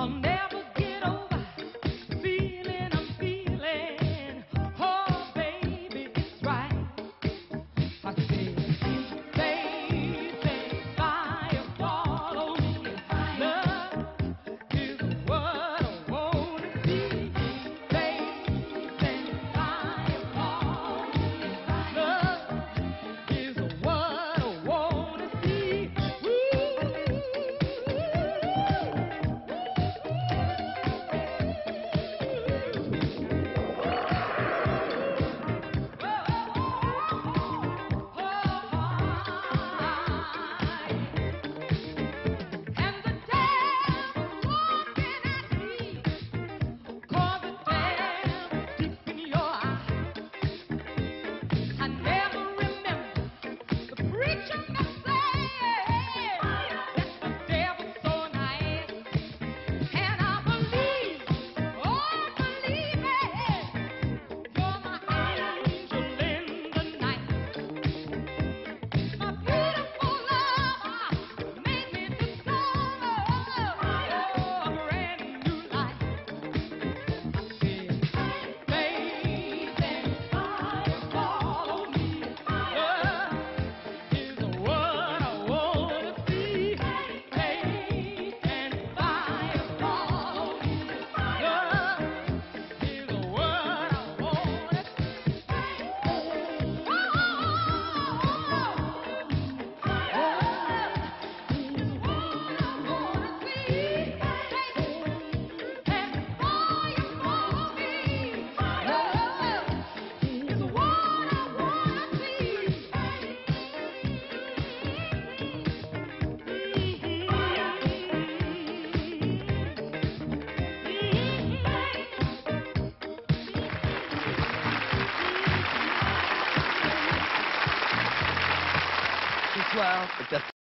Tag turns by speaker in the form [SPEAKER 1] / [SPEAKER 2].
[SPEAKER 1] I'll never get over the feeling I'm feeling. Oh, baby, it's right. I said, baby, fire, follow me. Love is what I wanna see. Baby, fire, follow me. Love is what I wanna see.
[SPEAKER 2] Well,